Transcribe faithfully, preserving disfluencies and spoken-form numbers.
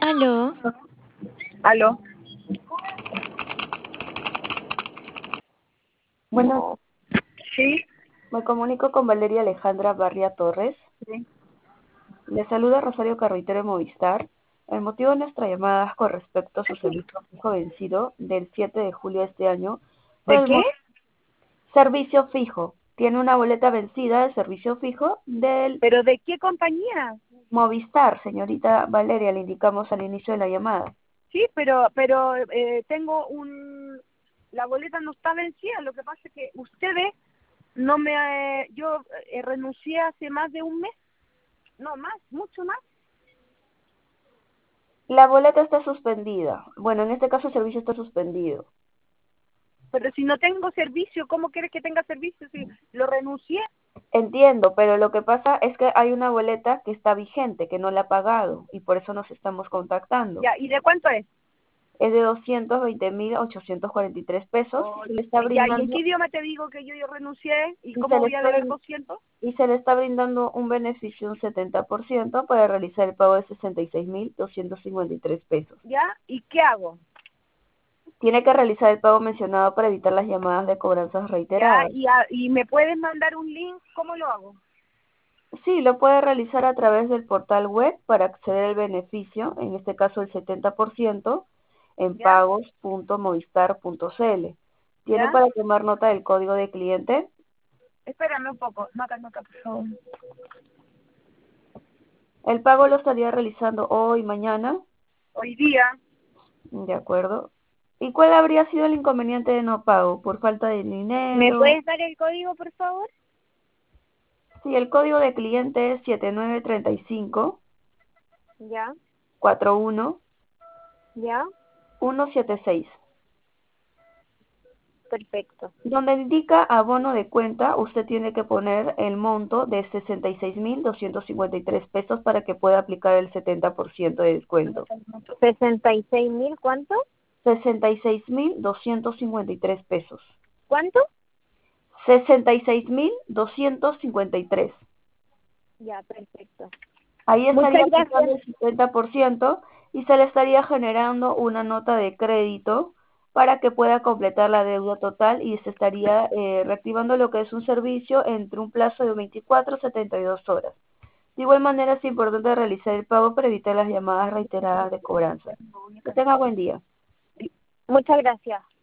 Aló, ¿Aló? Bueno, Sí, me comunico con Valeria Alejandra Barria Torres. sí. Le saluda Rosario Carruitero de Movistar. El motivo de nuestra llamada es con respecto a su servicio fijo vencido del siete de julio de este año. Por ¿De el qué? mo- servicio fijo. Tiene una boleta vencida de servicio fijo del ¿Pero de qué compañía? Movistar, señorita Valeria, le indicamos al inicio de la llamada. Sí, pero pero eh, tengo un... La boleta no está vencida, lo que pasa es que ustedes no me... eh, yo eh, renuncié hace más de un mes, no más, mucho más. La boleta está suspendida. Bueno, en este caso el servicio está suspendido. Pero si no tengo servicio, ¿cómo quieres que tenga servicio si lo renuncié? Entiendo, pero lo que pasa es que hay una boleta que está vigente, que no la ha pagado, y por eso nos estamos contactando. Ya, ¿y de cuánto es? Es de doscientos veinte mil ochocientos cuarenta y tres pesos, Oh, y se le está ya, ¿y en brindando, qué idioma te digo que yo, yo renuncié? ¿Y y se cómo le voy a está, deber brin- doscientos? y se le está brindando un beneficio un setenta por ciento para realizar el pago de sesenta y seis mil doscientos cincuenta y tres pesos. ¿Ya? ¿Y qué hago? Tiene que realizar el pago mencionado para evitar las llamadas de cobranzas ¿Ya? reiteradas. ¿Y, a- y me puedes mandar un link? ¿Cómo lo hago? Sí, lo puede realizar a través del portal web para acceder al beneficio, en este caso el setenta por ciento, en ¿Ya? pagos punto movistar punto cl. ¿Tiene ¿Ya? para tomar nota del código de cliente? Espérame un poco, nota, nota, por favor. El pago lo estaría realizando hoy, mañana, Hoy día, de acuerdo. ¿Y cuál habría sido el inconveniente de no pago? ¿Por falta de ¿me dinero? puedes dar el código, por favor? Sí, el código de cliente es siete nueve tres cinco Ya, cuatro uno ya, uno siete seis. perfecto. Donde indica abono de cuenta, usted tiene que poner el monto de sesenta y seis mil doscientos cincuenta y tres pesos para que pueda aplicar el setenta por ciento de descuento. ¿sesenta y seis mil cuánto? sesenta y seis mil doscientos cincuenta y tres pesos. ¿Cuánto? sesenta y seis mil doscientos cincuenta y tres. Ya, perfecto. Ahí estaría Muchas aplicando gracias. el cincuenta por ciento y se le estaría generando una nota de crédito para que pueda completar la deuda total y se estaría eh, reactivando lo que es un servicio entre un plazo de veinticuatro a setenta y dos horas. De igual manera es importante realizar el pago para evitar las llamadas reiteradas de cobranza. Que tenga buen día. Muchas gracias.